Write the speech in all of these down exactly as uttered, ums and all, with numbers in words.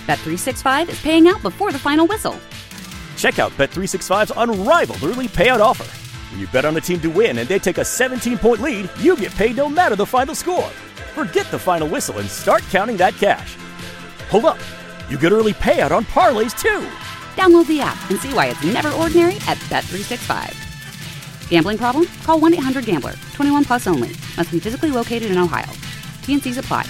Bet three sixty-five is paying out before the final whistle. Check out Bet three sixty-five's unrivaled early payout offer. When you bet on a team to win and they take a seventeen-point lead, you get paid no matter the final score. Forget the final whistle and start counting that cash. Hold up. You get early payout on parlays, too. Download the app and see why it's never ordinary at Bet three sixty-five. Gambling problem? Call one eight hundred gambler. twenty-one plus only. Must be physically located in Ohio. T N Cs apply.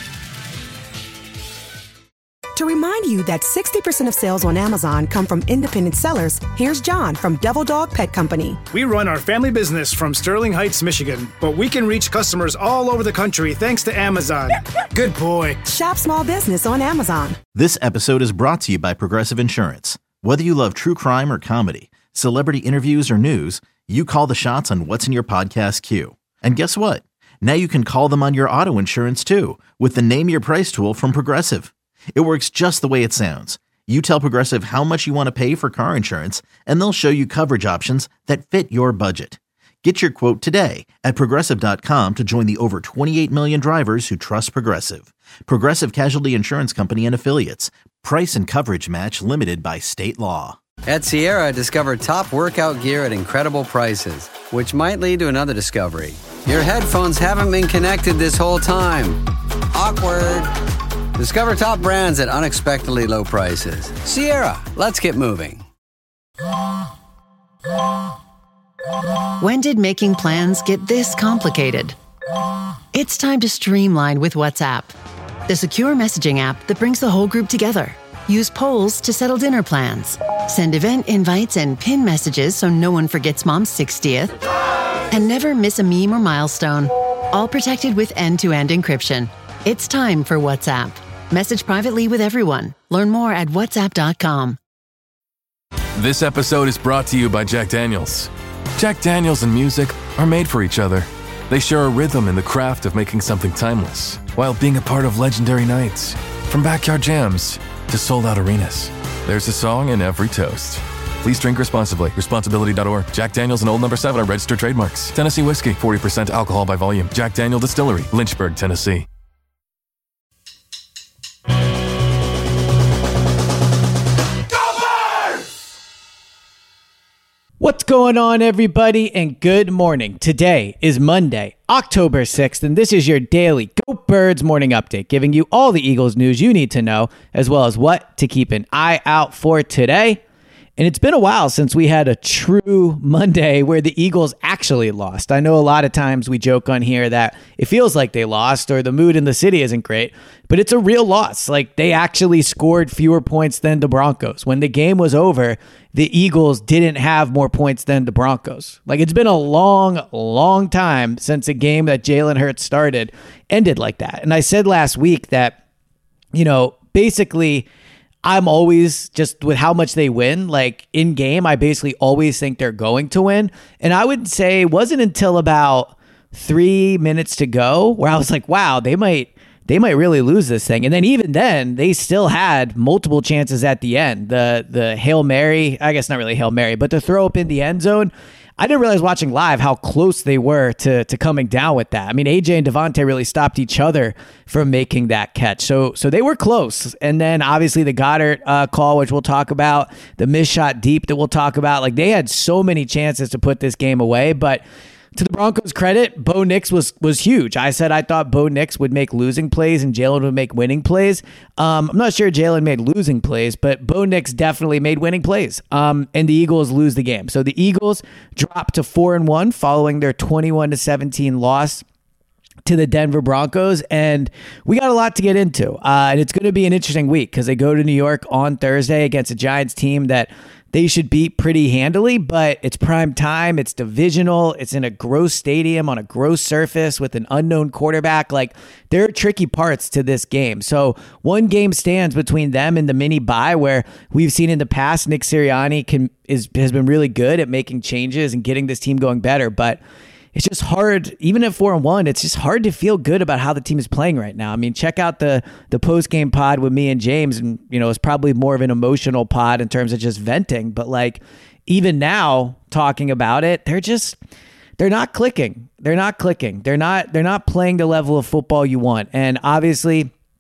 To remind you that sixty percent of sales on Amazon come from independent sellers, here's John from Devil Dog Pet Company. We run our family business from Sterling Heights, Michigan, but we can reach customers all over the country thanks to Amazon. Good boy. Shop small business on Amazon. This episode is brought to you by Progressive Insurance. Whether you love true crime or comedy, celebrity interviews or news, you call the shots on what's in your podcast queue. And guess what? Now you can call them on your auto insurance too with the Name Your Price tool from Progressive. It works just the way it sounds. You tell Progressive how much you want to pay for car insurance, and they'll show you coverage options that fit your budget. Get your quote today at Progressive dot com to join the over twenty-eight million drivers who trust Progressive. Progressive Casualty Insurance Company and Affiliates. Price and coverage match limited by state law. At Sierra, discover top workout gear at incredible prices, which might lead to another discovery. Your headphones haven't been connected this whole time. Awkward. Discover top brands at unexpectedly low prices. Sierra, let's get moving. When did making plans get this complicated? It's time to streamline with WhatsApp, the secure messaging app that brings the whole group together. Use polls to settle dinner plans. Send event invites and pin messages so no one forgets Mom's sixtieth. And never miss a meme or milestone. All protected with end-to-end encryption. It's time for WhatsApp. Message privately with everyone. Learn more at whatsapp dot com. This episode is brought to you by Jack Daniels. Jack Daniels and music are made for each other. They share a rhythm in the craft of making something timeless, while being a part of legendary nights. From backyard jams to sold-out arenas, there's a song in every toast. Please drink responsibly. Responsibility dot org. Jack Daniels and Old Number seven are registered trademarks. Tennessee whiskey, forty percent alcohol by volume. Jack Daniel Distillery, Lynchburg, Tennessee. What's going on, everybody, and good morning. Today is Monday, October sixth, and this is your daily Go Birds morning update, giving you all the Eagles news you need to know, as well as what to keep an eye out for today. And it's been a while since we had a true Monday where the Eagles actually lost. I know a lot of times we joke on here that it feels like they lost or the mood in the city isn't great, but it's a real loss. Like, they actually scored fewer points than the Broncos. When the game was over, the Eagles didn't have more points than the Broncos. Like, it's been a long, long time since a game that Jalen Hurts started ended like that. And I said last week that, you know, basically, I'm always just with how much they win, like in game, I basically always think they're going to win. And I would say it wasn't until about three minutes to go where I was like, wow, they might, they might really lose this thing. And then even then they still had multiple chances at the end. The, the Hail Mary, I guess not really Hail Mary, but the throw up in the end zone. I didn't realize watching live how close they were to to coming down with that. I mean, A J and Devontae really stopped each other from making that catch. So so they were close. And then obviously the Goddard uh, call, which we'll talk about, the missed shot deep that we'll talk about. Like, they had so many chances to put this game away, but to the Broncos' credit, Bo Nix was was huge. I said I thought Bo Nix would make losing plays and Jalen would make winning plays. Um, I'm not sure Jalen made losing plays, but Bo Nix definitely made winning plays. Um, and the Eagles lose the game. So the Eagles drop to four and one following their twenty-one to seventeen loss to the Denver Broncos, and we got a lot to get into. Uh, and it's going to be an interesting week because they go to New York on Thursday against a Giants team that they should beat pretty handily, but it's prime time. It's divisional. It's in a gross stadium on a gross surface with an unknown quarterback. Like, there are tricky parts to this game. So one game stands between them and the mini bye, where we've seen in the past Nick Sirianni can is has been really good at making changes and getting this team going better, but it's just hard, even at four and one, it's just hard to feel good about how the team is playing right now. I mean, check out the the post game pod with me and James, and you know, it's probably more of an emotional pod in terms of just venting. But like, even now talking about it, they're just they're not clicking. They're not clicking. They're not they're not playing the level of football you want. And obviously,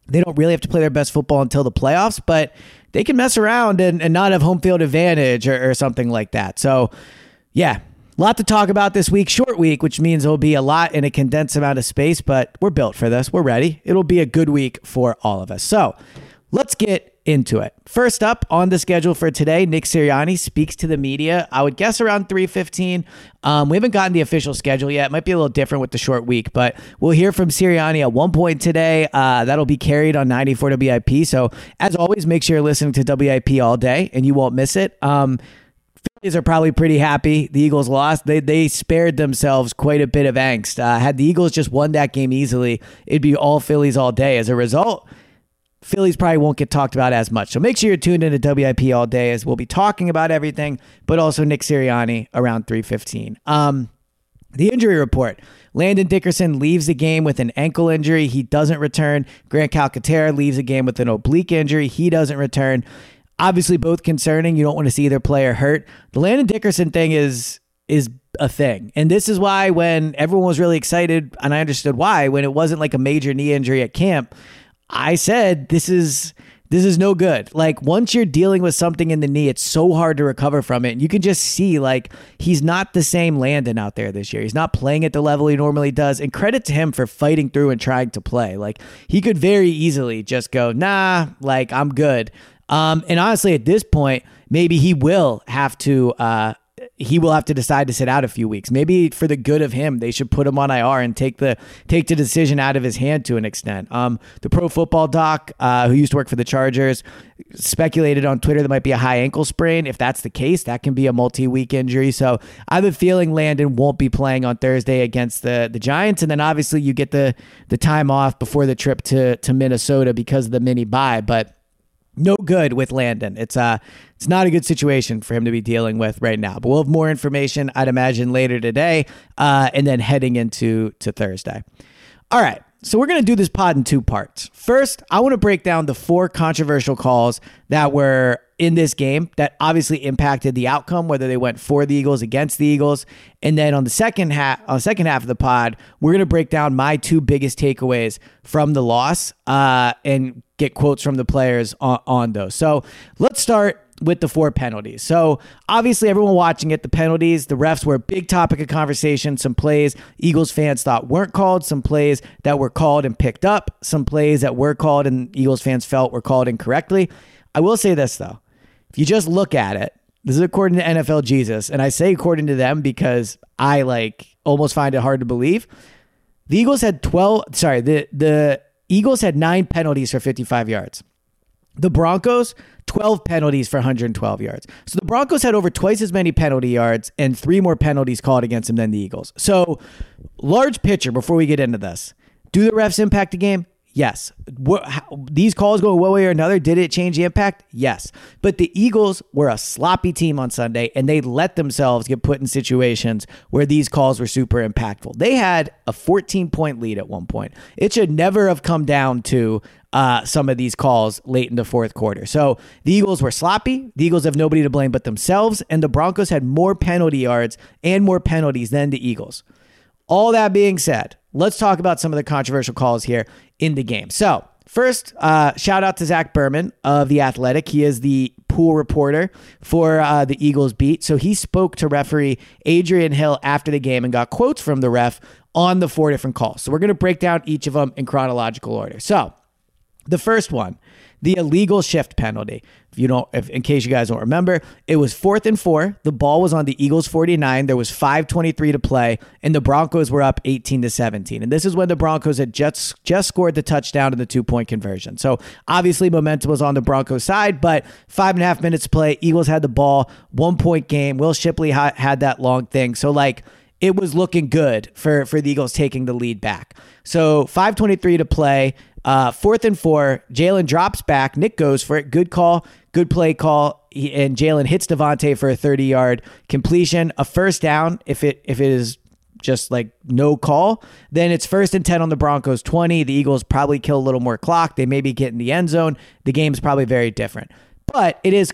They don't really have to play their best football until the playoffs, but they can mess around and, and not have home field advantage or, or something like that. So, yeah, a lot to talk about this week. Short week, which means it'll be a lot in a condensed amount of space, but we're built for this. We're ready. It'll be a good week for all of us. So let's get into it. First up on the schedule for today, Nick Sirianni speaks to the media. I would guess around three fifteen. Um, we haven't gotten the official schedule yet. It might be a little different with the short week, but we'll hear from Sirianni at one point today. Uh, that'll be carried on ninety-four W I P. So as always, make sure you're listening to W I P all day and you won't miss it. Um, Phillies are probably pretty happy. The Eagles lost. They they spared themselves quite a bit of angst. Uh, had the Eagles just won that game easily, it'd be all Phillies all day. As a result, Phillies probably won't get talked about as much. So make sure you're tuned into W I P all day as we'll be talking about everything, but also Nick Sirianni around three fifteen. Um, the injury report. Landon Dickerson leaves the game with an ankle injury. He doesn't return. Grant Calcaterra leaves the game with an oblique injury. He doesn't return. Obviously, both concerning. You don't want to see either player hurt. The Landon Dickerson thing is is a thing. And this is why when everyone was really excited, and I understood why, when it wasn't like a major knee injury at camp, I said, this is this is no good. Like, once you're dealing with something in the knee, it's so hard to recover from it. And you can just see, like, he's not the same Landon out there this year. He's not playing at the level he normally does. And credit to him for fighting through and trying to play. Like, he could very easily just go, nah, like, I'm good. Um, and honestly, at this point, maybe he will have to uh, he will have to decide to sit out a few weeks. Maybe for the good of him, they should put him on I R and take the take the decision out of his hand to an extent. Um, the Pro Football Doc, uh, who used to work for the Chargers, speculated on Twitter there might be a high ankle sprain. If that's the case, that can be a multi-week injury. So I have a feeling Landon won't be playing on Thursday against the, the Giants. And then obviously you get the the time off before the trip to, to Minnesota because of the mini bye. But no good with Landon. It's uh, it's not a good situation for him to be dealing with right now. But we'll have more information, I'd imagine, later today, uh, and then heading into to Thursday. All right, so we're going to do this pod in two parts. First, I want to break down the four controversial calls that were in this game that obviously impacted the outcome, whether they went for the Eagles, against the Eagles. And then on the second half, on the second half of the pod, we're going to break down my two biggest takeaways from the loss uh, and get quotes from the players on, on those. So let's start with the four penalties. So obviously everyone watching it, the penalties, the refs were a big topic of conversation. Some plays Eagles fans thought weren't called, some plays that were called and picked up, some plays that were called and Eagles fans felt were called incorrectly. I will say this though. If you just look at it, this is according to N F L Jesus, and I say according to them because I like almost find it hard to believe. The Eagles had twelve, sorry, the, the Eagles had nine penalties for fifty-five yards. The Broncos, twelve penalties for one hundred twelve yards. So the Broncos had over twice as many penalty yards and three more penalties called against them than the Eagles. So large picture before we get into this. Do the refs impact the game? Yes. What, how, these calls go one way or another. Did it change the impact? Yes. But the Eagles were a sloppy team on Sunday, and they let themselves get put in situations where these calls were super impactful. They had a fourteen-point lead at one point. It should never have come down to uh, some of these calls late in the fourth quarter. So the Eagles were sloppy. The Eagles have nobody to blame but themselves, and the Broncos had more penalty yards and more penalties than the Eagles. All that being said, let's talk about some of the controversial calls here in the game. So first, uh, shout out to Zach Berman of The Athletic. He is the pool reporter for uh, the Eagles beat. So he spoke to referee Adrian Hill after the game and got quotes from the ref on the four different calls. So we're going to break down each of them in chronological order. So the first one, the illegal shift penalty. If you don't, if, in case you guys don't remember, it was fourth and four. The ball was on the Eagles forty-nine. There was five twenty-three to play, and the Broncos were up eighteen to seventeen. And this is when the Broncos had just just scored the touchdown and the two point conversion. So obviously momentum was on the Broncos side, but five and a half minutes to play. Eagles had the ball, one point game. Will Shipley ha- had that long thing. So like, it was looking good for, for the Eagles taking the lead back. So five twenty-three to play, uh, fourth and four. Jalen drops back. Nick goes for it. Good call, good play call. He, and Jalen hits Devontae for a thirty-yard completion. A first down, if it if it is just like no call, then it's first and ten on the Broncos twenty. The Eagles probably kill a little more clock. They maybe get in the end zone. The game's probably very different. But it is called.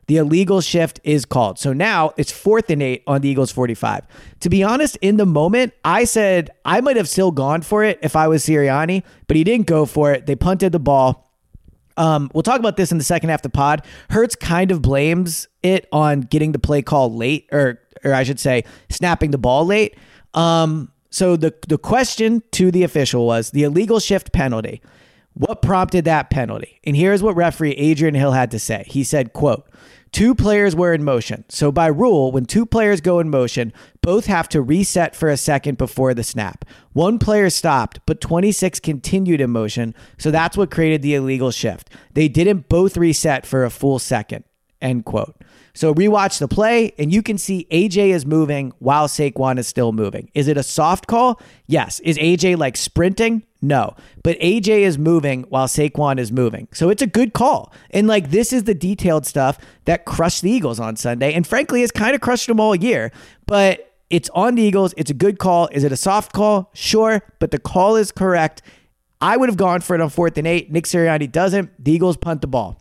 The illegal shift is called. So now it's fourth and eight on the Eagles forty-five. To be honest, in the moment, I said I might have still gone for it if I was Sirianni, but he didn't go for it. They punted the ball. Um, we'll talk about this in the second half of the pod. Hurts kind of blames it on getting the play call late, or or I should say, snapping the ball late. Um, so the the question to the official was the illegal shift penalty. What prompted that penalty? And here's what referee Adrian Hill had to say. He said, quote, two players were in motion. So by rule, when two players go in motion, both have to reset for a second before the snap. One player stopped, but twenty-six continued in motion. So that's what created the illegal shift. They didn't both reset for a full second, end quote. So rewatch the play, and you can see A J is moving while Saquon is still moving. Is it a soft call? Yes. Is A J like sprinting? No. But A J is moving while Saquon is moving. So it's a good call. And like this is the detailed stuff that crushed the Eagles on Sunday, and frankly has kind of crushed them all year. But it's on the Eagles. It's a good call. Is it a soft call? Sure. But the call is correct. I would have gone for it on fourth and eight. Nick Sirianni doesn't. The Eagles punt the ball.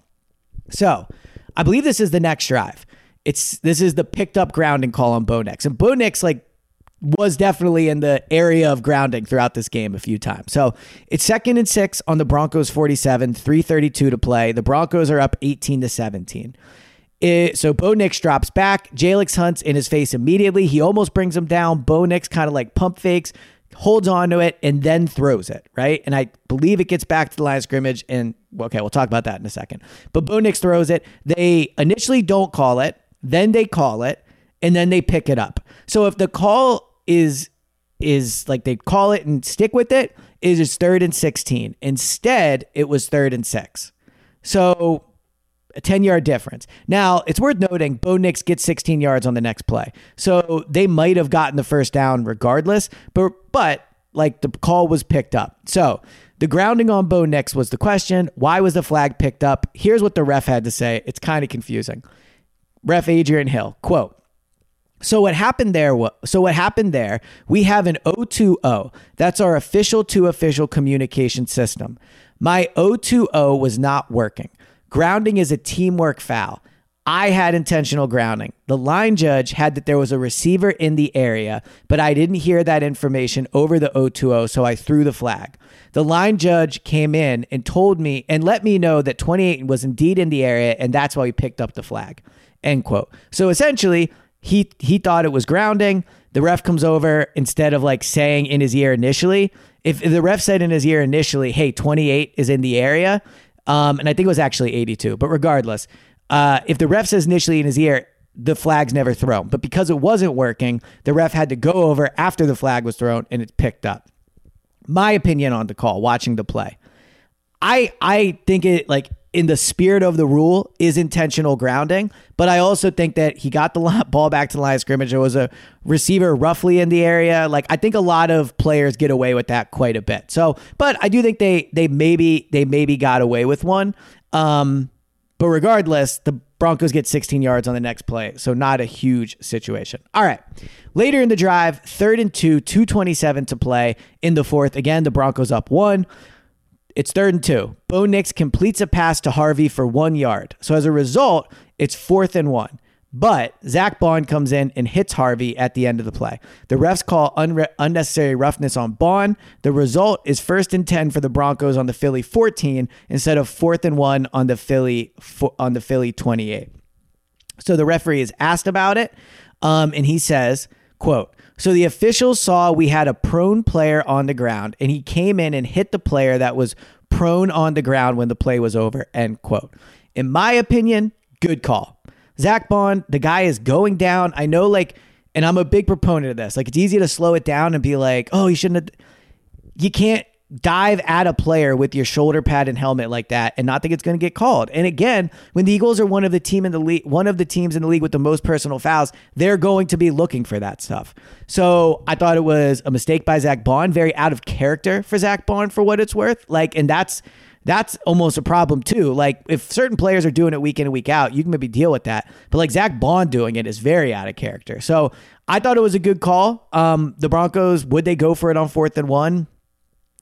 So I believe this is the next drive. It's this is the picked up grounding call on Bo Nix. And Bo Nix like was definitely in the area of grounding throughout this game a few times. So it's second and six on the Broncos forty-seven, three thirty-two to play. The Broncos are up eighteen to seventeen. It, so Bo Nix drops back. Jalix Hunt's in his face immediately. He almost brings him down. Bo Nix kind of like pump fakes, holds on to it, and then throws it, right? And I believe it gets back to the line of scrimmage, and okay, we'll talk about that in a second. But Bo Nix throws it. They initially don't call it, then they call it, and then they pick it up. So if the call is is like they call it and stick with it, is it's third and sixteen. Instead, it was third and six. So a ten-yard difference. Now, it's worth noting, Bo Nix gets sixteen yards on the next play. So they might have gotten the first down regardless, but but like the call was picked up. So the grounding on Bo Nix was the question. Why was the flag picked up? Here's what the ref had to say. It's kind of confusing. Ref Adrian Hill, quote, So what happened there? So what happened there? We have an O two O. That's our official to official communication system. My O two O was not working. Grounding is a teamwork foul. I had intentional grounding. The line judge had that there was a receiver in the area, but I didn't hear that information over the O two O, so I threw the flag. The line judge came in and told me and let me know that twenty-eight was indeed in the area, and that's why he picked up the flag. End quote. So essentially, he he thought it was grounding. The ref comes over, instead of like saying in his ear initially, if the ref said in his ear initially, hey, twenty-eight is in the area, um, and I think it was actually eighty-two, but regardless, uh, if the ref says initially in his ear, the flag's never thrown. But because it wasn't working, the ref had to go over after the flag was thrown, and it's picked up. My opinion on the call, watching the play. I I think it, like, in the spirit of the rule, is intentional grounding, but I also think that he got the ball back to the line of scrimmage. There was a receiver roughly in the area. Like, I think a lot of players get away with that quite a bit. So, but I do think they they maybe they maybe got away with one. Um, but regardless, the Broncos get sixteen yards on the next play, so not a huge situation. All right. Later in the drive, third and two, two twenty-seven to play in the fourth. Again, the Broncos up one. It's third and two. Bo Nix completes a pass to Harvey for one yard. So as a result, it's fourth and one. But Zach Bond comes in and hits Harvey at the end of the play. The refs call unre- unnecessary roughness on Bond. The result is first and ten for the Broncos on the Philly fourteen instead of fourth and one on the Philly on the Philly twenty-eight. So the referee is asked about it, um, and he says, quote, so the officials saw we had a prone player on the ground, and he came in and hit the player that was prone on the ground when the play was over, end quote. In my opinion, good call. Zach Bond, the guy is going down. I know, like, and I'm a big proponent of this. Like, it's easy to slow it down and be like, oh, you shouldn't have. You can't dive at a player with your shoulder pad and helmet like that and not think it's going to get called. And again, when the Eagles are one of the team in the league, one of the teams in the league with the most personal fouls, they're going to be looking for that stuff. So I thought it was a mistake by Zach Bond, very out of character for Zach Bond for what it's worth. Like, and that's that's almost a problem too. Like, if certain players are doing it week in and week out, you can maybe deal with that. But like Zach Bond doing it is very out of character. So I thought it was a good call. Um, the Broncos, would they go for it on fourth and one?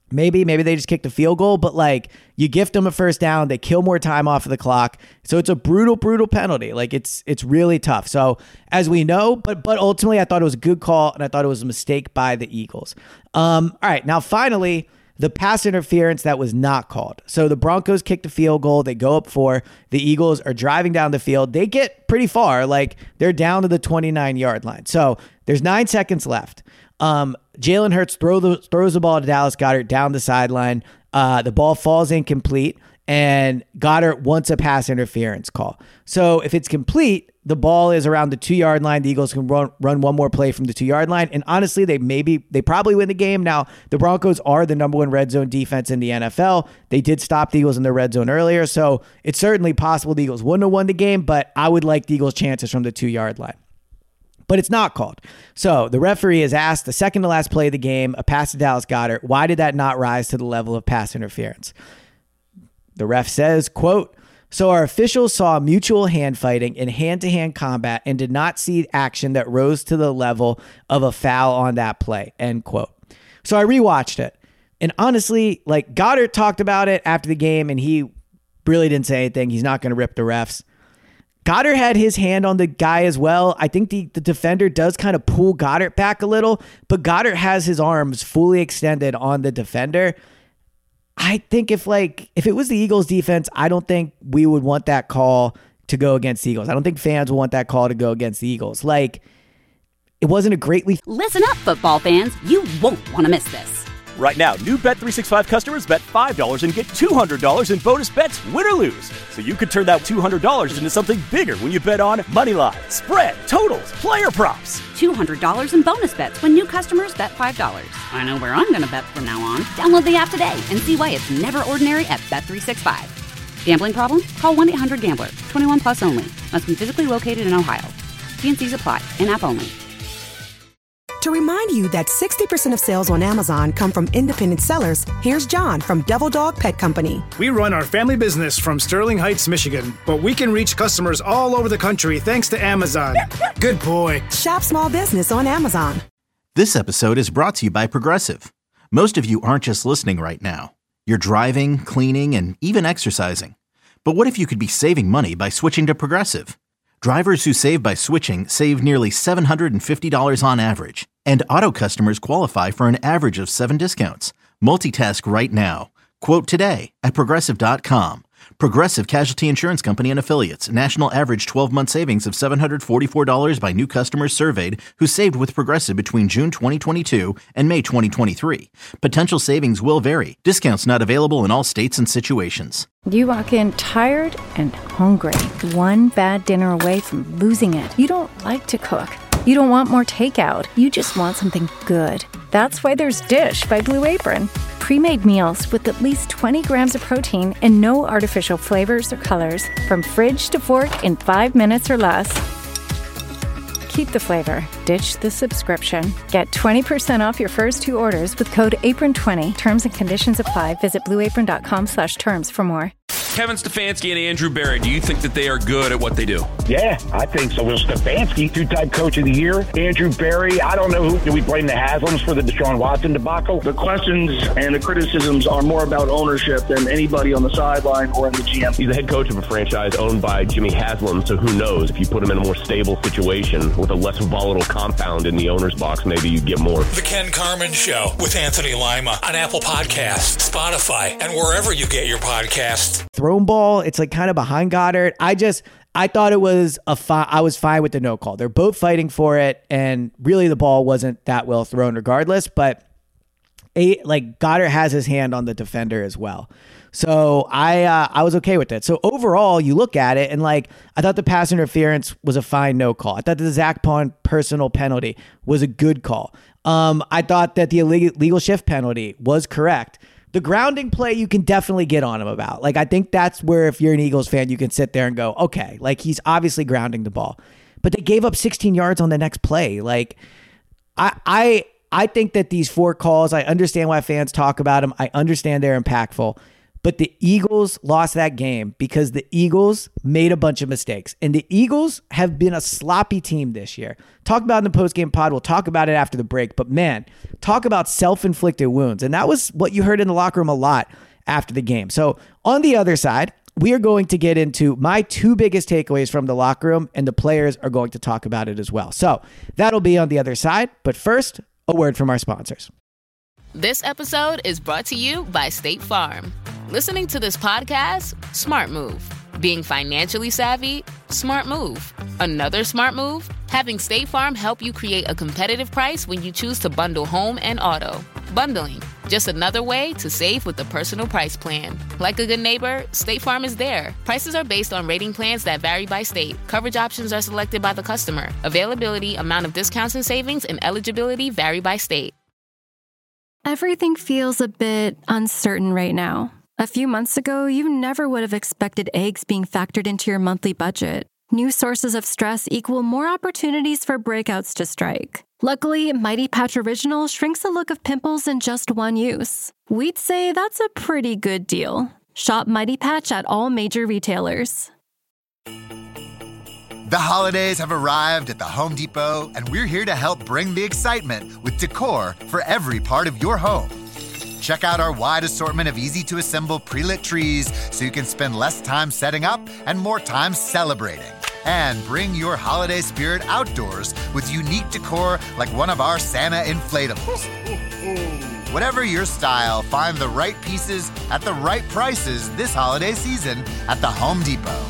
Maybe, maybe they just kicked a field goal, but like you gift them a first down, they kill more time off of the clock. So it's a brutal, brutal penalty. Like it's it's really tough. So as we know, but but ultimately I thought it was a good call and I thought it was a mistake by the Eagles. Um, all right, now finally, the pass interference that was not called. So the Broncos kicked a field goal. They go up four. The Eagles are driving down the field. They get pretty far. Like they're down to the twenty-nine yard line. So there's nine seconds left. Um, Jalen Hurts throw the, throws the ball to Dallas Goedert down the sideline. Uh, the ball falls incomplete, and Goddard wants a pass interference call. So if it's complete, the ball is around the two-yard line. The Eagles can run, run one more play from the two-yard line, and honestly, they maybe they probably win the game. Now, the Broncos are the number one red zone defense in the N F L. They did stop the Eagles in the red zone earlier, so it's certainly possible the Eagles wouldn't have won the game, but I would like the Eagles' chances from the two-yard line. But it's not called. So the referee is asked the second to last play of the game, a pass to Dallas Goedert. Why did that not rise to the level of pass interference? The ref says, quote, so our officials saw mutual hand fighting and hand-to-hand combat and did not see action that rose to the level of a foul on that play, end quote. So I rewatched it. And honestly, like Goddard talked about it after the game and he really didn't say anything. He's not going to rip the refs. Goddard had his hand on the guy as well. I think the, the defender does kind of pull Goddard back a little, but Goddard has his arms fully extended on the defender. I think if like if it was the Eagles defense, I don't think we would want that call to go against the Eagles. I don't think fans would want that call to go against the Eagles. Like, it wasn't a greatly... Listen up, football fans. You won't want to miss this. Right now, new Bet three sixty-five customers bet five dollars and get two hundred dollars in bonus bets, win or lose. So you could turn that two hundred dollars into something bigger when you bet on money line, spread, totals, player props. two hundred dollars in bonus bets when new customers bet five dollars. I know where I'm going to bet from now on. Download the app today and see why it's never ordinary at Bet three sixty-five. Gambling problem? Call one eight hundred gambler. twenty-one plus only. Must be physically located in Ohio. T and C's apply. In-app only. To remind you that sixty percent of sales on Amazon come from independent sellers, here's John from Devil Dog Pet Company. We run our family business from Sterling Heights, Michigan, but we can reach customers all over the country thanks to Amazon. Good boy. Shop small business on Amazon. This episode is brought to you by Progressive. Most of you aren't just listening right now. You're driving, cleaning, and even exercising. But what if you could be saving money by switching to Progressive? Drivers who save by switching save nearly seven hundred fifty dollars on average. And auto customers qualify for an average of seven discounts. Multitask right now. Quote today at Progressive dot com. Progressive Casualty Insurance Company and Affiliates. National average twelve-month savings of seven hundred forty-four dollars by new customers surveyed who saved with Progressive between June twenty twenty-two and May twenty twenty-three. Potential savings will vary. Discounts not available in all states and situations. You walk in tired and hungry. One bad dinner away from losing it. You don't like to cook. You don't want more takeout. You just want something good. That's why there's Dish by Blue Apron. Pre-made meals with at least twenty grams of protein and no artificial flavors or colors. From fridge to fork in five minutes or less. Keep the flavor. Ditch the subscription. Get twenty percent off your first two orders with code apron twenty. Terms and conditions apply. Visit blue apron dot com slash terms for more. Kevin Stefanski and Andrew Berry, do you think that they are good at what they do? Yeah, I think so. Well, Stefanski, two-time coach of the year. Andrew Berry, I don't know who. Do we blame the Haslams for the Deshaun Watson debacle? The questions and the criticisms are more about ownership than anybody on the sideline or in the G M. He's the head coach of a franchise owned by Jimmy Haslam, so who knows? If you put him in a more stable situation with a less volatile compound in the owner's box, maybe you'd get more. The Ken Carman Show with Anthony Lima on Apple Podcasts, Spotify, and wherever you get your podcasts. Thrown ball, it's like kind of behind Goddard. I just, I thought it was a fi- I was fine with the no call. They're both fighting for it, and really the ball wasn't that well thrown regardless, but a, like Goddard has his hand on the defender as well. So I uh, I was okay with it. So overall, you look at it and like I thought the pass interference was a fine no call. I thought the Zach Pond personal penalty was a good call. Um, I thought that the illegal shift penalty was correct. The grounding play, you can definitely get on him about. Like, I think that's where, if you're an Eagles fan, you can sit there and go, okay, like, he's obviously grounding the ball. But they gave up sixteen yards on the next play. Like, I I I think that these four calls, I understand why fans talk about them. I understand they're impactful. But the Eagles lost that game because the Eagles made a bunch of mistakes. And the Eagles have been a sloppy team this year. Talk about it in the postgame pod. We'll talk about it after the break. But man, talk about self-inflicted wounds. And that was what you heard in the locker room a lot after the game. So on the other side, we are going to get into my two biggest takeaways from the locker room, and the players are going to talk about it as well. So that'll be on the other side. But first, a word from our sponsors. This episode is brought to you by State Farm. Listening to this podcast? Smart move. Being financially savvy? Smart move. Another smart move? Having State Farm help you create a competitive price when you choose to bundle home and auto. Bundling, just another way to save with the Personal Price Plan. Like a good neighbor, State Farm is there. Prices are based on rating plans that vary by state. Coverage options are selected by the customer. Availability, amount of discounts and savings, and eligibility vary by state. Everything feels a bit uncertain right now. A few months ago, you never would have expected eggs being factored into your monthly budget. New sources of stress equal more opportunities for breakouts to strike. Luckily, Mighty Patch Original shrinks the look of pimples in just one use. We'd say that's a pretty good deal. Shop Mighty Patch at all major retailers. The holidays have arrived at the Home Depot, and we're here to help bring the excitement with decor for every part of your home. Check out our wide assortment of easy-to-assemble pre-lit trees so you can spend less time setting up and more time celebrating. And bring your holiday spirit outdoors with unique decor like one of our Santa inflatables. Whatever your style, find the right pieces at the right prices this holiday season at the Home Depot.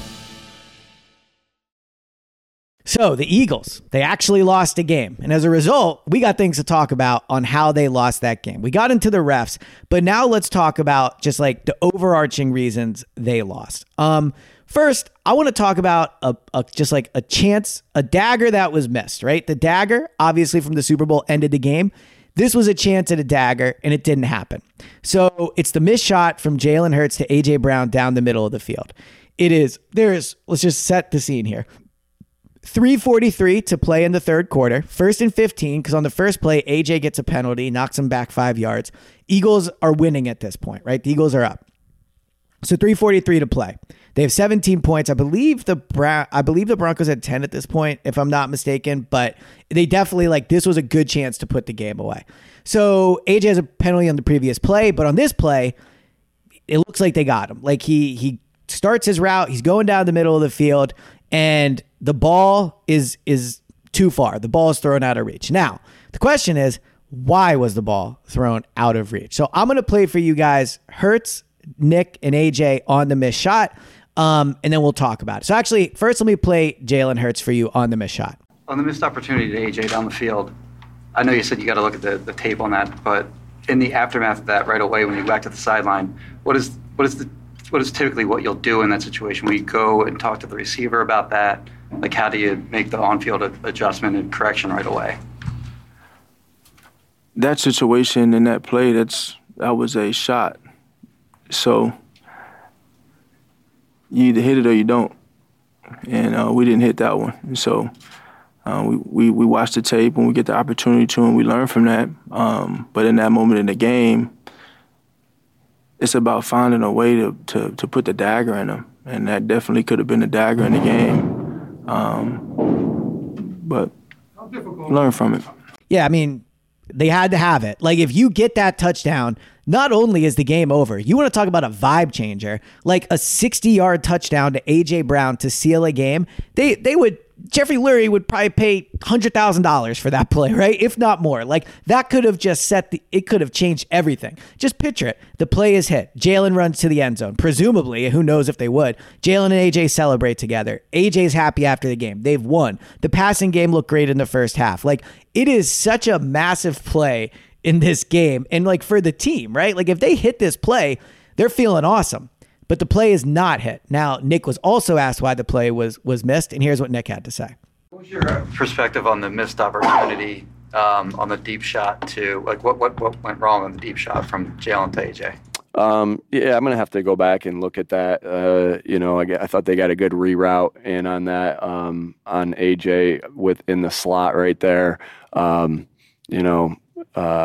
So the Eagles, they actually lost a game. And as a result, we got things to talk about on how they lost that game. We got into the refs, but now let's talk about just like the overarching reasons they lost. Um, first, I want to talk about a, a just like a chance, a dagger that was missed, right? The dagger, obviously from the Super Bowl, ended the game. This was a chance at a dagger, and it didn't happen. So it's the missed shot from Jalen Hurts to A J Brown down the middle of the field. It is, there's, let's just set the scene here. three forty-three to play in the third quarter. First and fifteen, because on the first play, A J gets a penalty, knocks him back five yards. Eagles are winning at this point, right? The Eagles are up. So three forty-three to play. They have seventeen points. I believe the Bron- I believe the Broncos had ten at this point, if I'm not mistaken, but they definitely, like, this was a good chance to put the game away. So A J has a penalty on the previous play, but on this play, it looks like they got him. Like, he he starts his route, he's going down the middle of the field, and the ball is is too far. The ball is thrown out of reach. Now, the question is, why was the ball thrown out of reach? So I'm going to play for you guys Hurts, Nick, and A J on the missed shot, um, and then we'll talk about it. So actually, first let me play Jalen Hurts for you on the missed shot. On the missed opportunity to A J down the field, I know you said you got to look at the, the tape on that, but in the aftermath of that, right away when you go back to the sideline, what is what is the what is typically what you'll do in that situation? Will you go and talk to the receiver about that? Like, how do you make the on-field adjustment and correction right away? That situation in that play, that's that was a shot. So you either hit it or you don't. And uh, we didn't hit that one. And so uh, we, we, we watch the tape when we get the opportunity to, and we learn from that. Um, but in that moment in the game, it's about finding a way to, to, to put the dagger in them. And that definitely could have been the dagger in the game. Um, but learn from it. Yeah, I mean, they had to have it. Like, if you get that touchdown, not only is the game over, you want to talk about a vibe changer, like a sixty-yard touchdown to A J Brown to seal a game. They they would, Jeffrey Lurie would probably pay one hundred thousand dollars for that play, right? If not more. Like, that could have just set the, it could have changed everything. Just picture it. The play is hit. Jalen runs to the end zone. Presumably, who knows if they would. Jalen and A J celebrate together. A J's happy after the game. They've won. The passing game looked great in the first half. Like, it is such a massive play in this game. And like, for the team, right? Like, if they hit this play, they're feeling awesome. But the play is not hit. Now, Nick was also asked why the play was was missed, and here's what Nick had to say. What was your perspective on the missed opportunity um, on the deep shot to, like, what, what, what went wrong on the deep shot from Jalen to A J? Um, yeah, I'm going to have to go back and look at that. Uh, you know, I, I thought they got a good reroute in on that, um, on A J within the slot right there. Um, you know, um,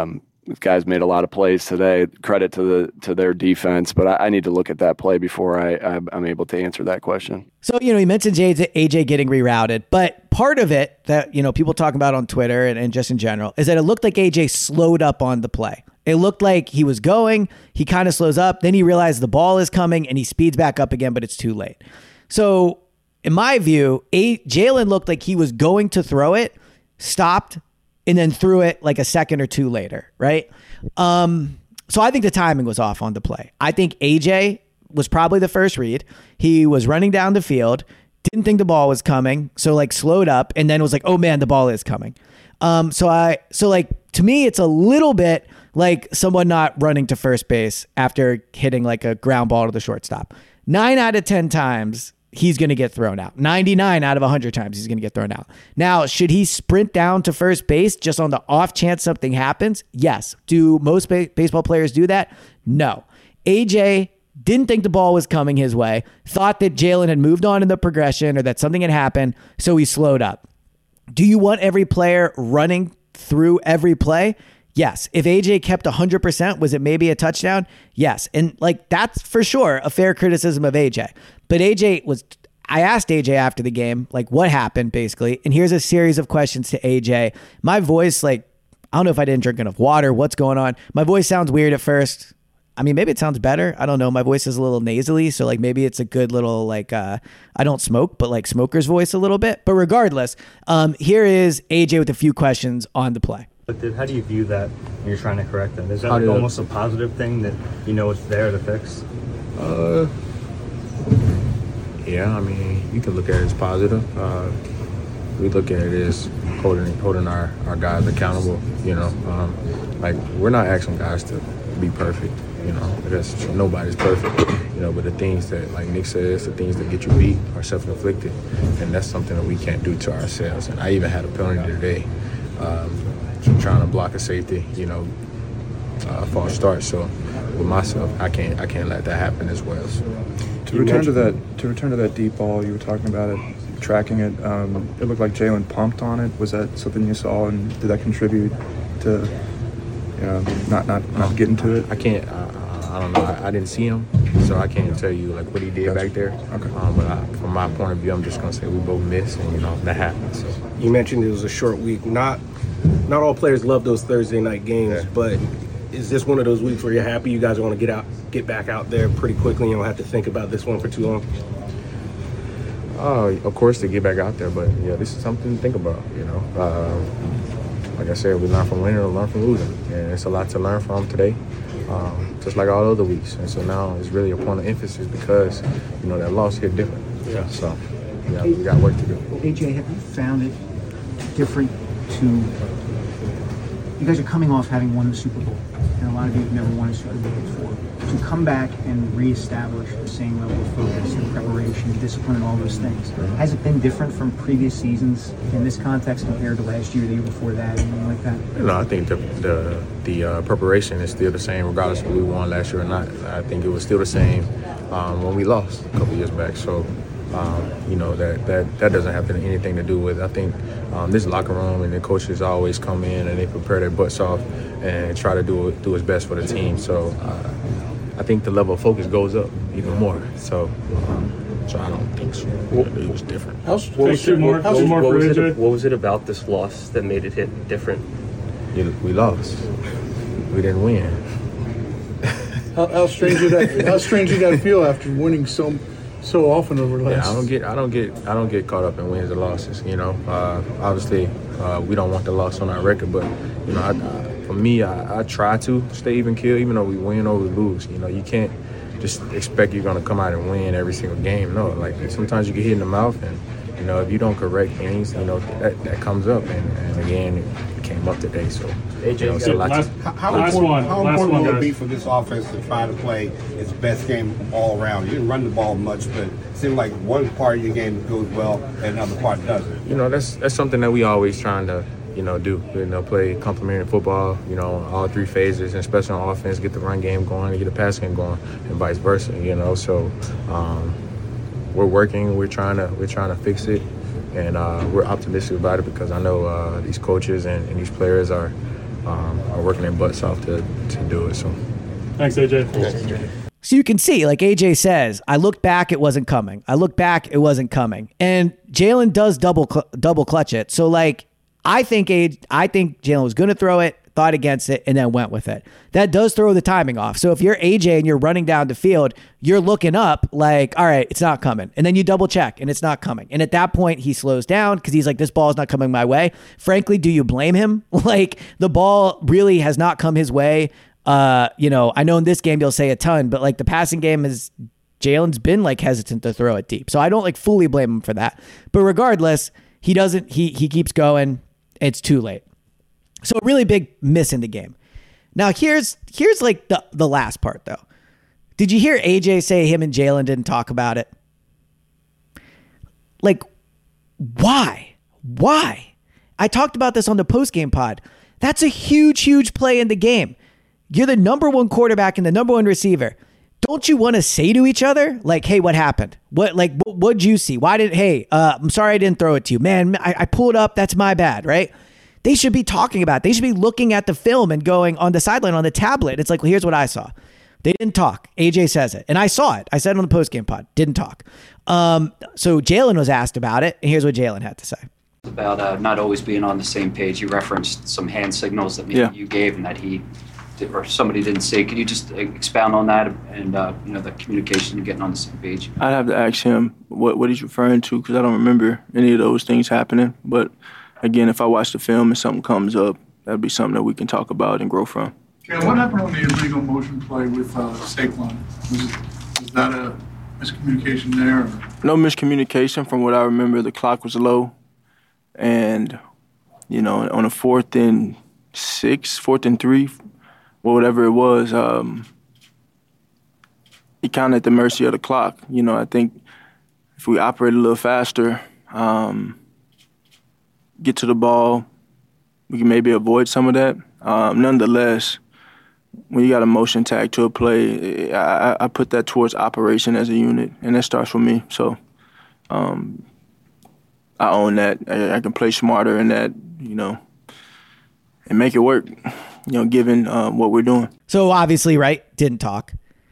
the guys made a lot of plays today. Credit to the to their defense, but I, I need to look at that play before I, I I'm able to answer that question. So, you know, you mentioned A J getting rerouted, but part of it that, you know, people talk about on Twitter and, and just in general is that it looked like A J slowed up on the play. It looked like he was going, he kind of slows up, then he realized the ball is coming and he speeds back up again, but it's too late. So in my view, a- Jalen looked like he was going to throw it, stopped, and then threw it like a second or two later, right? Um, so I think the timing was off on the play. I think A J was probably the first read. He was running down the field, didn't think the ball was coming, so like slowed up, and then was like, oh man, the ball is coming. Um, so I, so like, to me, it's a little bit like someone not running to first base after hitting like a ground ball to the shortstop. Nine out of ten times, he's going to get thrown out. ninety-nine out of one hundred times, he's going to get thrown out. Now, should he sprint down to first base just on the off chance something happens? Yes. Do most ba- baseball players do that? No. A J didn't think the ball was coming his way, thought that Jalen had moved on in the progression or that something had happened, so he slowed up. Do you want every player running through every play? Yes. If A J kept one hundred percent, was it maybe a touchdown? Yes. And like, that's for sure a fair criticism of A J. But A J was, I asked A J after the game, like, what happened basically? And here's a series of questions to A J. My voice, like, I don't know if I didn't drink enough water, what's going on? My voice sounds weird at first. I mean, maybe it sounds better. I don't know. My voice is a little nasally. So like maybe it's a good little, like, uh, I don't smoke, but like smoker's voice a little bit. But regardless, um, here is A J with a few questions on the play. How do you view that when you're trying to correct them? Is that How like do- almost a positive thing that you know it's there to fix? Uh, yeah, I mean, you can look at it as positive. Uh, we look at it as holding holding our, our guys accountable, you know. Um, like, we're not asking guys to be perfect, you know, because nobody's perfect, you know, but the things that, like Nick says, the things that get you beat are self-inflicted, and that's something that we can't do to ourselves. And I even had a penalty today, um, trying to block a safety, you know, uh, false start. So with myself, I can't I can't let that happen as well. So. To return to that, to return to that deep ball, you were talking about it, tracking it. Um, it looked like Jalen pumped on it. Was that something you saw, and did that contribute to, you know, not not not getting to it? I can't. Uh, I don't know. I, I didn't see him, so I can't tell you like what he did gotcha. back there. Okay. Um, but I, from my point of view, I'm just gonna say we both missed, and you know that happened. So. You mentioned it was a short week. Not not all players love those Thursday night games, yeah. but is this one of those weeks where you're happy you guys are going to get out, get back out there pretty quickly? You don't have to think about this one for too long. Oh, uh, of course to get back out there, but yeah, this is something to think about. You know, uh, like I said, we learn from winning or learn from losing, and it's a lot to learn from today. Um, just like all other weeks, and so now it's really a point of emphasis because you know that loss hit different. Yeah. So yeah, we got work to do. A J, have you found it different to? You guys are coming off having won the Super Bowl, and a lot of you have never won a Super Bowl before. To come back and reestablish the same level of focus and preparation, discipline, and all those things, mm-hmm. has it been different from previous seasons in this context compared to last year, the year before that, anything like that? No, I think the the, the uh, preparation is still the same, regardless of if we won last year or not. I think it was still the same um, when we lost a couple years back. So. Um, you know, that, that, that doesn't have anything to do with it. I think um, this locker room and the coaches always come in and they prepare their butts off and try to do do what's best for the team. So uh, I think the level of focus goes up even more. So um, so I don't think so. It was different. How's, what, was it, what, what, what, was it, what was it about this loss that made it hit different? We lost. We didn't win. how, how strange did that? How strange did that feel after winning so? So often over the last. Yeah, I don't get, I don't get, I don't get caught up in wins and losses. You know, uh, obviously, uh, we don't want the loss on our record, but you know, I, I, for me, I, I try to stay even keel, even though we win or we lose. You know, you can't just expect you're gonna come out and win every single game. No, like sometimes you get hit in the mouth, and you know, if you don't correct things, you know, that, that comes up, and, and again, it came up today. So, A J, you know, it's a lot last, to, how last important, one, how last important one, will guys. it be for this offense to try to play its best game all around? You didn't run the ball much, but it seemed like one part of your game goes well and another part doesn't. You know, that's that's something that we always trying to, you know, do. You know, play complementary football, you know, all three phases, and especially on offense, get the run game going and get the pass game going, and vice versa. You know, so um, we're working. We're trying to we're trying to fix it, and uh, we're optimistic about it because I know uh, these coaches and, and these players are um, are working their butts off to, to do it. So, thanks, A J. Thanks, A J. So you can see, like A J says, I looked back, it wasn't coming. I looked back, it wasn't coming. And Jalen does double cl- double clutch it. So like, I think A- I think Jalen was going to throw it, thought against it, and then went with it. That does throw the timing off. So if you're A J and you're running down the field, you're looking up like, all right, it's not coming. And then you double check and it's not coming. And at that point, he slows down because he's like, this ball is not coming my way. Frankly, do you blame him? Like, the ball really has not come his way. Uh, you know, I know in this game you'll say a ton, but like the passing game is, Jalen's been like hesitant to throw it deep. So I don't like fully blame him for that. But regardless, he doesn't, he he keeps going. It's too late. So a really big miss in the game. Now here's here's like the, the last part though. Did you hear A J say him and Jalen didn't talk about it? Like, why? Why? I talked about this on the postgame pod. That's a huge, huge play in the game. You're the number one quarterback and the number one receiver. Don't you want to say to each other, like, hey, what happened? What, like, what, what'd you see? Why did, hey, uh, I'm sorry I didn't throw it to you. Man, I, I pulled up. That's my bad, right? They should be talking about it. They should be looking at the film and going on the sideline on the tablet. It's like, well, here's what I saw. They didn't talk. A J says it. And I saw it. I said it on the postgame pod. Didn't talk. Um, so Jalen was asked about it. And here's what Jalen had to say. About uh, not always being on the same page. You referenced some hand signals that maybe Yeah. you gave and that he did, or somebody didn't say. Could you just expound on that and uh, you know, the communication and getting on the same page? I'd have to ask him what, what he's referring to because I don't remember any of those things happening. But again, if I watch the film and something comes up, that'd be something that we can talk about and grow from. Okay, what happened on the illegal motion play with uh, Saquon? Was, it, was that a miscommunication there? Or? No miscommunication from what I remember. The clock was low. And, you know, on a fourth and six, fourth and three, or whatever it was, um, he kind of at the mercy of the clock. You know, I think if we operate a little faster, um, get to the ball, we can maybe avoid some of that. Um, nonetheless, when you got a motion tag to a play, I, I put that towards operation as a unit, and that starts with me. So um, I own that. I, I can play smarter in that, you know, and make it work, you know, given uh, what we're doing. So obviously, right, didn't talk.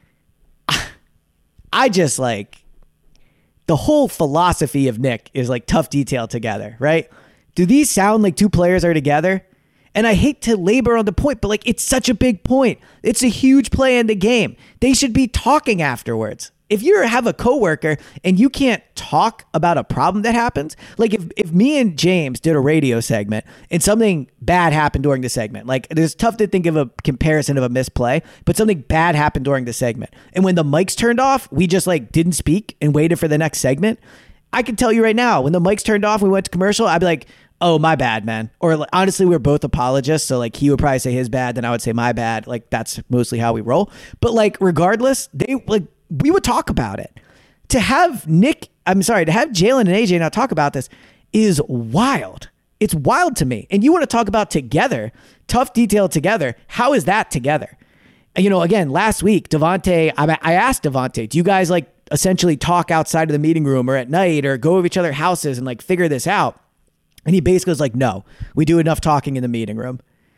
I just like, the whole philosophy of Nick is like tough detail together, right? Do these sound like two players are together? And I hate to labor on the point, but like, it's such a big point. It's a huge play in the game. They should be talking afterwards. If you have a coworker and you can't talk about a problem that happens, like if, if me and James did a radio segment and something bad happened during the segment, like it's tough to think of a comparison of a misplay, but something bad happened during the segment. And when the mics turned off, we just like didn't speak and waited for the next segment. I can tell you right now, when the mics turned off, we went to commercial, I'd be like, oh, my bad, man. Or like, honestly, we're both apologists. So like he would probably say his bad, then I would say my bad. Like that's mostly how we roll. But like, regardless, they like, we would talk about it. To have Nick, I'm sorry, to have Jalen and A J not talk about this is wild. It's wild to me. And you want to talk about together, tough detail together. How is that together? You know, again, last week, Devontae, I, I asked Devontae, do you guys like essentially talk outside of the meeting room or at night or go over each other's houses and like figure this out? And he basically was like, no, we do enough talking in the meeting room.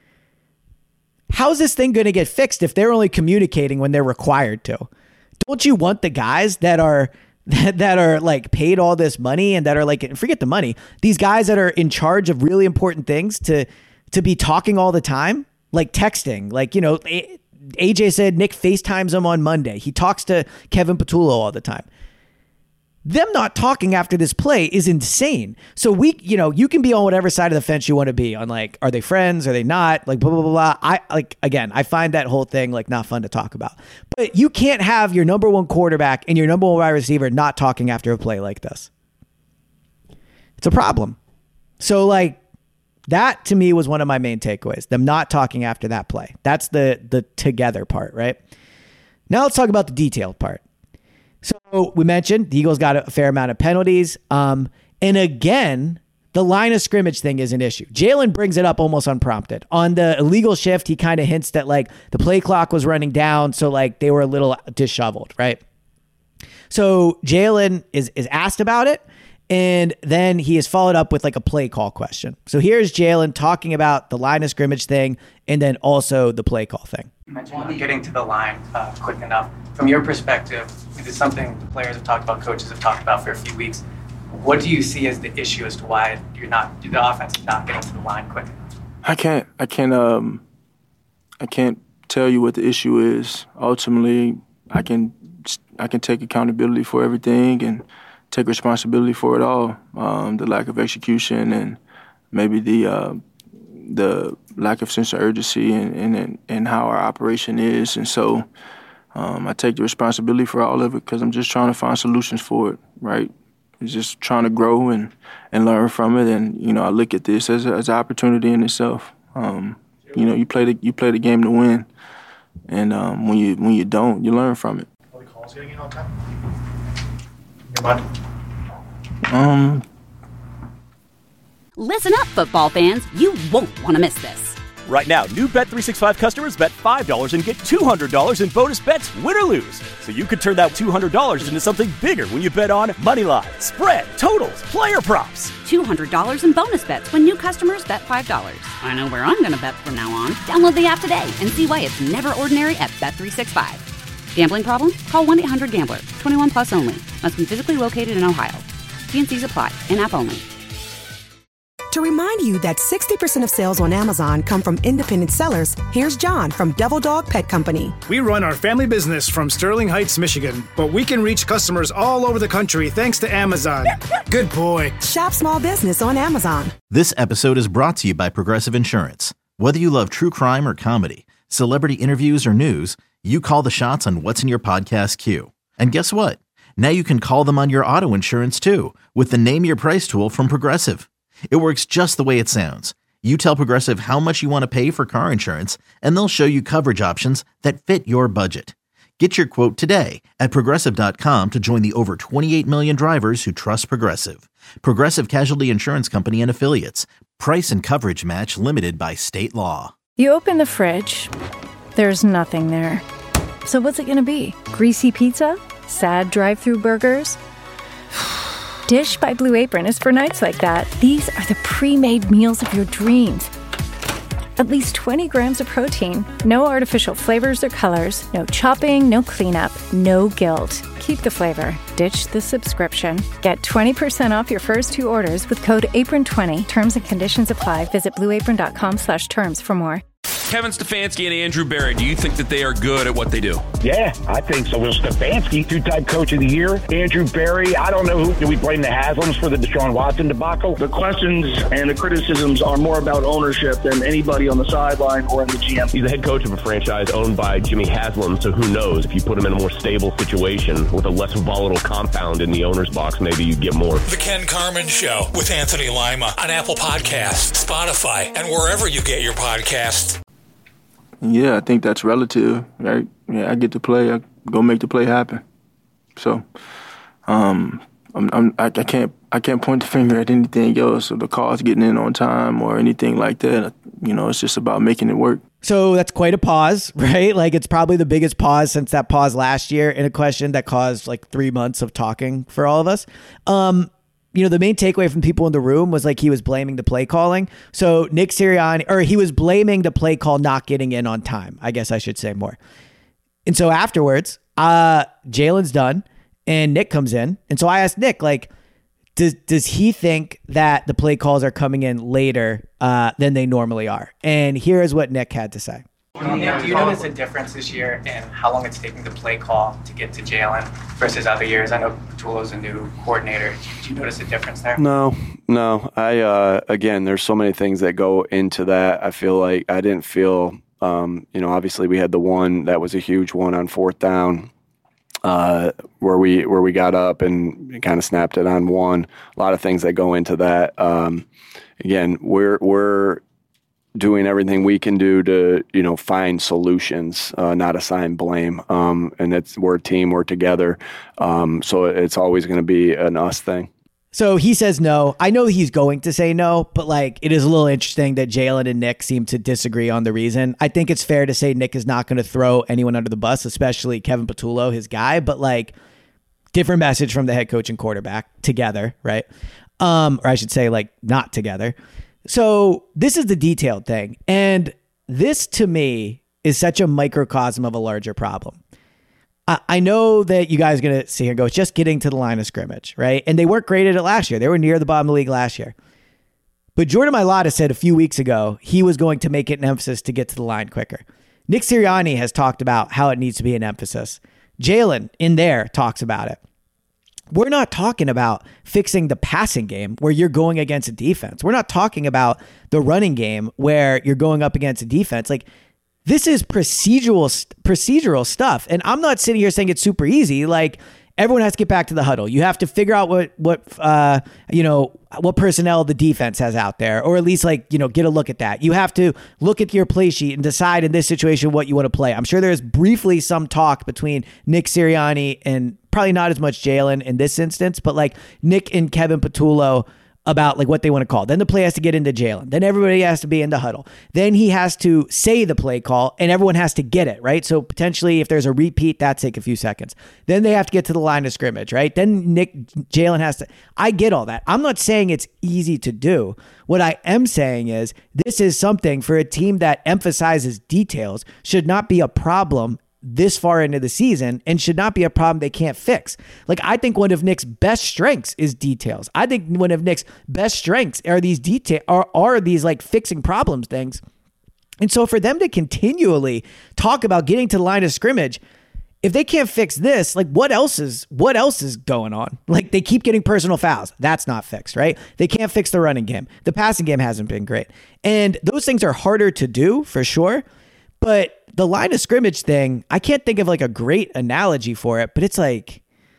How's this thing going to get fixed if they're only communicating when they're required to? Don't you want the guys that are that, that are like paid all this money and that are like, forget the money, these guys that are in charge of really important things to to be talking all the time, like texting, like, you know, A J said Nick FaceTimes him on Monday. He talks to Kevin Patullo all the time. Them not talking after this play is insane. So we, you know, you can be on whatever side of the fence you want to be on. Like, are they friends? Are they not? Like, blah, blah, blah, blah. I like, again, I find that whole thing like not fun to talk about, but you can't have your number one quarterback and your number one wide receiver not talking after a play like this. It's a problem. So like that to me was one of my main takeaways, them not talking after that play. That's the, the together part, right? Now let's talk about the detailed part. So we mentioned the Eagles got a fair amount of penalties. Um, and again, the line of scrimmage thing is an issue. Jalen brings it up almost unprompted. On the illegal shift, he kind of hints that like the play clock was running down. So like they were a little disheveled, right? So Jalen is, is asked about it. And then he has followed up with like a play call question. So here's Jalen talking about the line of scrimmage thing and then also the play call thing. You mentioned getting to the line uh, quick enough. From your perspective, it is something the players have talked about, coaches have talked about for a few weeks. What do you see as the issue as to why you're not, the offense is not getting to the line quick enough? I can't, I can't, um, I can't tell you what the issue is. Ultimately, I can, I can take accountability for everything and take responsibility for it all. Um, the lack of execution and maybe the, uh, the lack of sense of urgency and, and, and how our operation is. And so um, I take the responsibility for all of it because I'm just trying to find solutions for it, right? It's just trying to grow and, and learn from it. And, you know, I look at this as, a, as an opportunity in itself. Um, you know, you play the you play the game to win. And um, when you when you don't, you learn from it. Are the calls getting in on time? Your mind? Um... Listen up, football fans. You won't want to miss this. Right now, new Bet three sixty-five customers bet five dollars and get two hundred dollars in bonus bets, win or lose. So you could turn that two hundred dollars into something bigger when you bet on moneyline, spread, totals, player props. two hundred dollars in bonus bets when new customers bet five dollars. I know where I'm going to bet from now on. Download the app today and see why it's never ordinary at Bet three sixty-five. Gambling problem? Call one eight hundred gambler. twenty-one plus only. Must be physically located in Ohio. T and C's apply. In-app only. To remind you that sixty percent of sales on Amazon come from independent sellers, here's John from Devil Dog Pet Company. We run our family business from Sterling Heights, Michigan, but we can reach customers all over the country thanks to Amazon. Good boy. Shop small business on Amazon. This episode is brought to you by Progressive Insurance. Whether you love true crime or comedy, celebrity interviews or news, you call the shots on what's in your podcast queue. And guess what? Now you can call them on your auto insurance too with the Name Your Price tool from Progressive. It works just the way it sounds. You tell Progressive how much you want to pay for car insurance, and they'll show you coverage options that fit your budget. Get your quote today at Progressive dot com to join the over twenty-eight million drivers who trust Progressive. Progressive Casualty Insurance Company and Affiliates. Price and coverage match limited by state law. You open the fridge. There's nothing there. So what's it going to be? Greasy pizza? Sad drive-through burgers? Dish by Blue Apron is for nights like that. These are the pre-made meals of your dreams. At least twenty grams of protein, no artificial flavors or colors, no chopping, no cleanup, no guilt. Keep the flavor. Ditch the subscription. Get twenty percent off your first two orders with code apron twenty. Terms and conditions apply. Visit blue apron dot com slash terms for more. Kevin Stefanski and Andrew Berry, do you think that they are good at what they do? Yeah, I think so. Well, Stefanski, two-time coach of the year. Andrew Berry, I don't know who. Do we blame the Haslams for the Deshaun Watson debacle? The questions and the criticisms are more about ownership than anybody on the sideline or in the G M. He's the head coach of a franchise owned by Jimmy Haslam, so who knows? If you put him in a more stable situation with a less volatile compound in the owner's box, maybe you'd get more. The Ken Carman Show with Anthony Lima on Apple Podcasts, Spotify, and wherever you get your podcasts. Yeah, I think that's relative, right? Yeah, I get to play, I go make the play happen. So, um, I'm, I'm, I, I can't, I can't point the finger at anything else, or the calls getting in on time, or anything like that. You know, it's just about making it work. So that's quite a pause, right? Like it's probably the biggest pause since that pause last year in a question that caused like three months of talking for all of us. Um, You know, the main takeaway from people in the room was like he was blaming the play calling. So Nick Sirianni, or he was blaming the play call not getting in on time. I guess I should say more. And so afterwards, uh, Jalen's done and Nick comes in. And so I asked Nick, like, does does he think that the play calls are coming in later uh, than they normally are? And here is what Nick had to say. Do you notice a difference this year in how long it's taking the play call to get to Jalen versus other years? I know Patullo's a new coordinator. Do you notice a difference there? No, no. I uh, again, there's so many things that go into that. I feel like I didn't feel, um, you know, obviously we had the one that was a huge one on fourth down, uh, where we where we got up and kind of snapped it on one. A lot of things that go into that. Um, again, we're we're. doing everything we can do to, you know, find solutions, uh, not assign blame. Um, and it's, we're a team, we're together. Um, so it's always going to be an us thing. So he says no. I know he's going to say no, but like it is a little interesting that Jalen and Nick seem to disagree on the reason. I think it's fair to say Nick is not going to throw anyone under the bus, especially Kevin Patullo, his guy. But like different message from the head coach and quarterback together, right? Um, or I should say like not together. So this is the detailed thing. And this to me is such a microcosm of a larger problem. I, I know that you guys are going to see here and go, it's just getting to the line of scrimmage, right? And they weren't great at it last year. They were near the bottom of the league last year. But Jordan Mailata said a few weeks ago he was going to make it an emphasis to get to the line quicker. Nick Sirianni has talked about how it needs to be an emphasis. Jalen in there talks about it. We're not talking about fixing the passing game where you're going against a defense. We're not talking about the running game where you're going up against a defense. Like, this is procedural procedural stuff. And I'm not sitting here saying it's super easy. Like, everyone has to get back to the huddle. You have to figure out what, what, uh, you know, what personnel the defense has out there, or at least like, you know, get a look at that. You have to look at your play sheet and decide in this situation what you want to play. I'm sure there's briefly some talk between Nick Sirianni and probably not as much Jalen in this instance, but like Nick and Kevin Patullo about like what they want to call. Then the play has to get into Jalen. Then everybody has to be in the huddle. Then he has to say the play call and everyone has to get it, right? So potentially if there's a repeat, that take a few seconds. Then they have to get to the line of scrimmage, right? Then Nick, Jalen has to, I get all that. I'm not saying it's easy to do. What I am saying is this is something for a team that emphasizes details should not be a problem this far into the season and should not be a problem they can't fix. Like, I think one of Nick's best strengths is details. I think one of Nick's best strengths are these detail are, are these like fixing problems things. And so for them to continually talk about getting to the line of scrimmage, if they can't fix this, like what else is what else is going on? Like, they keep getting personal fouls. That's not fixed, right? They can't fix the running game. The passing game hasn't been great. And those things are harder to do for sure. But the line of scrimmage thing, I can't think of like a great analogy for it, but it's like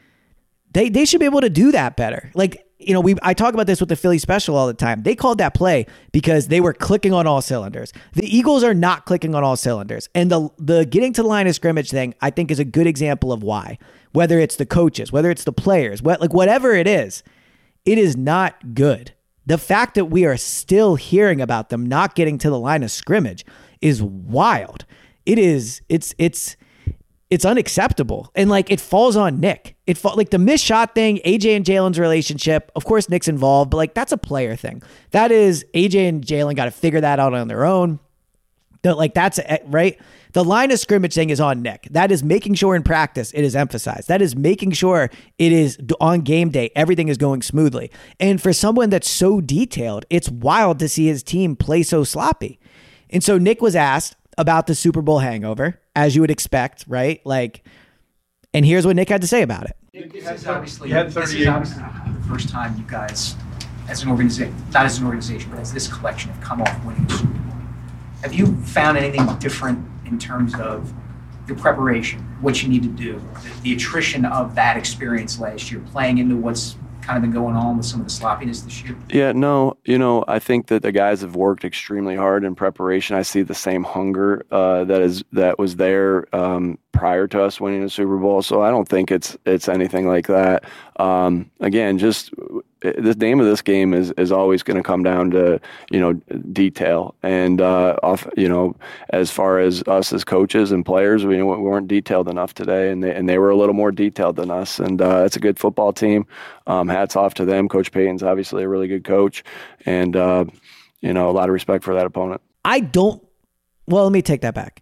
they they should be able to do that better. Like, you know, we I talk about this with the Philly special all the time. They called that play because they were clicking on all cylinders. The Eagles are not clicking on all cylinders. And the the getting to the line of scrimmage thing, I think, is a good example of why. Whether it's the coaches, whether it's the players, what, like whatever it is, it is not good. The fact that we are still hearing about them not getting to the line of scrimmage is wild. It is, it's, it's, it's unacceptable. And like, it falls on Nick. It fall, like the missed shot thing, A J and Jalen's relationship, of course Nick's involved, but like, that's a player thing. That is, A J and Jalen got to figure that out on their own. That like, that's right. The line of scrimmage thing is on Nick. That is making sure in practice it is emphasized. That is making sure it is on game day, everything is going smoothly. And for someone that's so detailed, it's wild to see his team play so sloppy. And so Nick was asked about the Super Bowl hangover, as you would expect, right? Like, and here's what Nick had to say about it. This is obviously, this is obviously the first time you guys, as an organization, not as an organization, but as this collection, have come off winning the Super Bowl. Have you found anything different in terms of your preparation, what you need to do, the, the attrition of that experience last year, playing into what's kind of been going on with some of the sloppiness this year? Yeah, no, you know, I think that the guys have worked extremely hard in preparation. I see the same hunger uh, that is that was there um, prior to us winning the Super Bowl. So I don't think it's it's anything like that. Um, again, just the name of this game is is always going to come down to, you know, detail. And uh, off, you know, as far as us as coaches and players, we, we weren't detailed enough today, and they and they were a little more detailed than us. And uh, it's a good football team. Um, hats off to them. Coach Payton's obviously a really good coach, and uh, you know, a lot of respect for that opponent. I don't. Well, let me take that back.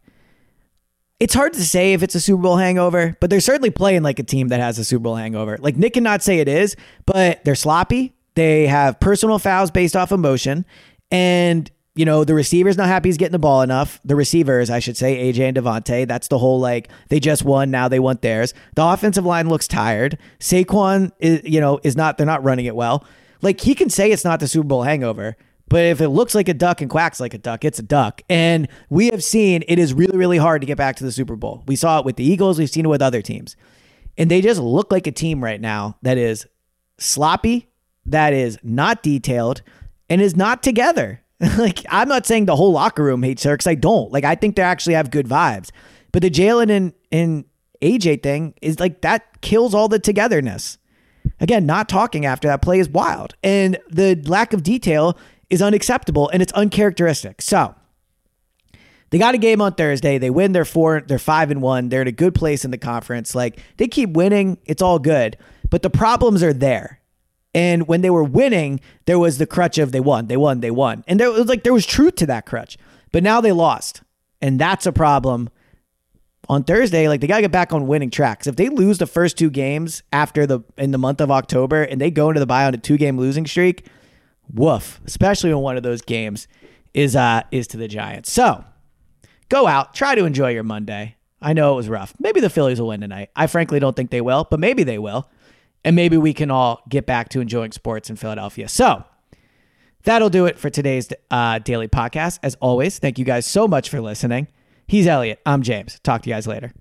It's hard to say if it's a Super Bowl hangover, but they're certainly playing like a team that has a Super Bowl hangover. Like, Nick cannot say it is, but they're sloppy. They have personal fouls based off emotion. And, you know, the receiver's not happy he's getting the ball enough. The receivers, I should say, A J and Devontae. That's the whole, like, they just won, now they want theirs. The offensive line looks tired. Saquon, is, you know, is not, they're not running it well. Like, he can say it's not the Super Bowl hangover, but if it looks like a duck and quacks like a duck, it's a duck. And we have seen it is really, really hard to get back to the Super Bowl. We saw it with the Eagles. We've seen it with other teams. And they just look like a team right now that is sloppy, that is not detailed, and is not together. Like, I'm not saying the whole locker room hates her, because I don't. Like, I think they actually have good vibes. But the Jalen and, and A J thing is like, that kills all the togetherness. Again, not talking after that play is wild. And the lack of detail is unacceptable, and it's uncharacteristic. So They got a game on Thursday. They win. They're four. They're five and one. They're in a good place in the conference. Like, they keep winning. It's all good. But the problems are there. And when they were winning, there was the crutch of they won, they won, they won. And there was like, there was truth to that crutch. But now they lost. And that's a problem. On Thursday, like, they got to get back on winning tracks. If they lose the first two games after the in the month of October and they go into the bye on a two-game losing streak, woof. Especially when one of those games is uh is to the Giants. So, go out, try to enjoy your Monday. I know it was rough. Maybe the Phillies will win tonight. I frankly don't think they will, but maybe they will. And maybe we can all get back to enjoying sports in Philadelphia. So that'll do it for today's uh, daily podcast. As always, thank you guys so much for listening. He's Elliot. I'm James. Talk to you guys later.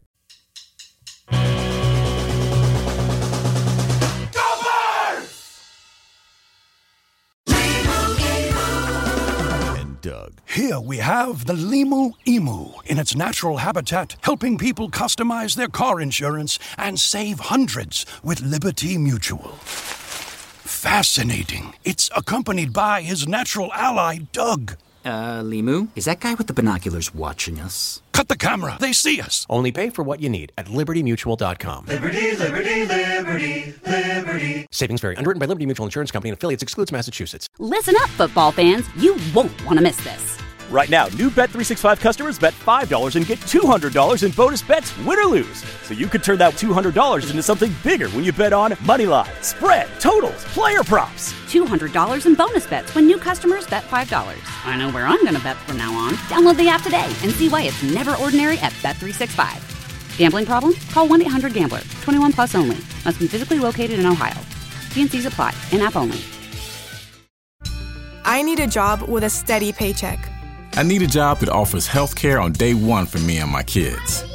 Doug. Here we have the Limu Emu in its natural habitat, helping people customize their car insurance and save hundreds with Liberty Mutual. Fascinating. It's accompanied by his natural ally, Doug. Uh, Limu? Is that guy with the binoculars watching us? Cut the camera. They see us. Only pay for what you need at liberty mutual dot com. Liberty, liberty, liberty, liberty. Savings vary. Underwritten by Liberty Mutual Insurance Company and affiliates. Excludes Massachusetts. Listen up, football fans. You won't want to miss this. Right now, new Bet three sixty-five customers bet five dollars and get two hundred dollars in bonus bets, win or lose. So you could turn that two hundred dollars into something bigger when you bet on money line, spread, totals, player props. two hundred dollars in bonus bets when new customers bet five dollars. I know where I'm going to bet from now on. Download the app today and see why it's never ordinary at Bet three sixty-five. Gambling problem? Call one eight hundred gambler. twenty-one plus only. Must be physically located in Ohio. T and C's apply. In-app only. I need a job with a steady paycheck. I need a job that offers health care on day one for me and my kids.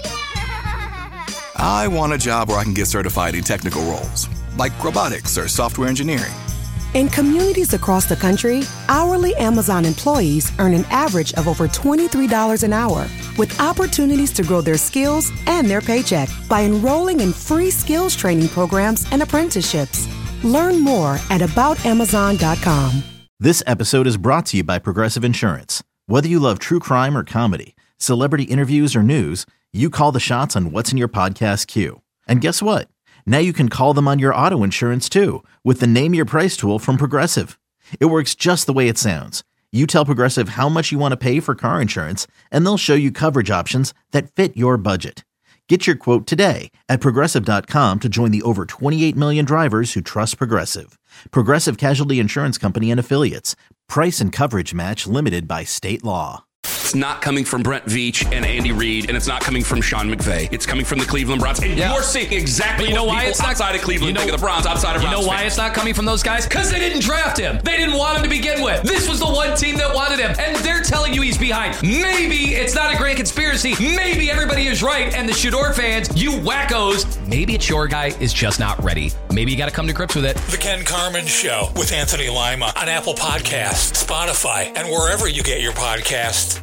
I want a job where I can get certified in technical roles, like robotics or software engineering. In communities across the country, hourly Amazon employees earn an average of over twenty-three dollars an hour, with opportunities to grow their skills and their paycheck by enrolling in free skills training programs and apprenticeships. Learn more at about amazon dot com. This episode is brought to you by Progressive Insurance. Whether you love true crime or comedy, celebrity interviews or news, you call the shots on what's in your podcast queue. And guess what? Now you can call them on your auto insurance too with the Name Your Price tool from Progressive. It works just the way it sounds. You tell Progressive how much you want to pay for car insurance, and they'll show you coverage options that fit your budget. Get your quote today at progressive dot com to join the over twenty-eight million drivers who trust Progressive. Progressive Casualty Insurance Company and Affiliates. Price and coverage match limited by state law. It's not coming from Brent Veach and Andy Reid, and it's not coming from Sean McVay. It's coming from the Cleveland Browns. And Yeah. you're seeing exactly But you know what why people it's not- outside of Cleveland you know- think of the Browns, outside of You Browns know why fans. it's not coming from those guys? Because they didn't draft him. They didn't want him to begin with. This was the one team that wanted him, and they're telling you he's behind. Maybe it's not a great conspiracy. Maybe everybody is right, and the Shador fans, you wackos, maybe it's your guy is just not ready. Maybe you got to come to grips with it. The Ken Carmen Show with Anthony Lima on Apple Podcasts, Spotify, and wherever you get your podcasts.